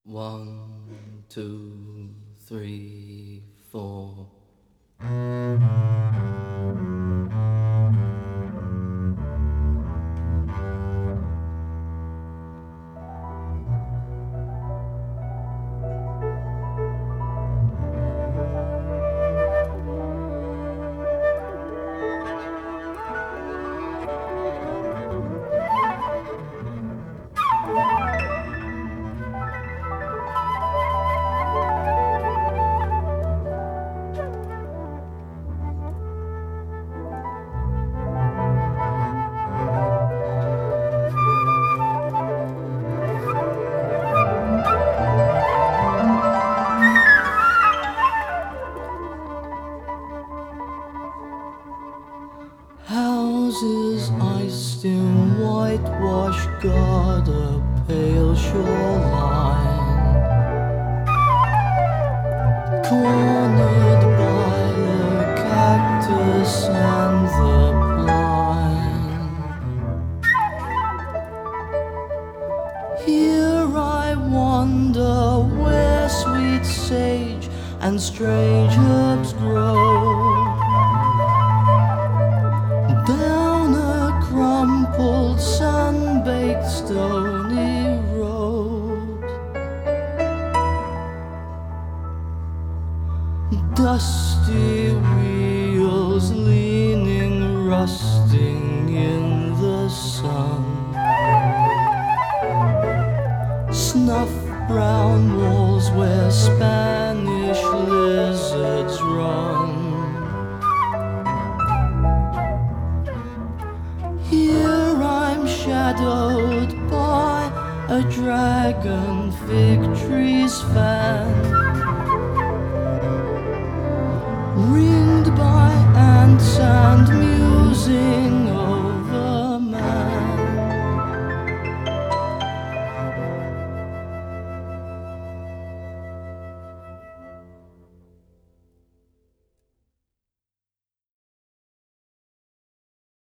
One, two, three, four. Houses iced in whitewash guard a pale shoreline, cornered by the cactus and the pine. Here I wander where sweet sage and strange herbs grow, down a crumpled, sun-baked, stony road. Dusty wheels leaning, rusting in the sun. Snuff brown walls where Spanish lizards run. Here I'm shadowed by a dragon fig tree's fan, ringed by ants and musing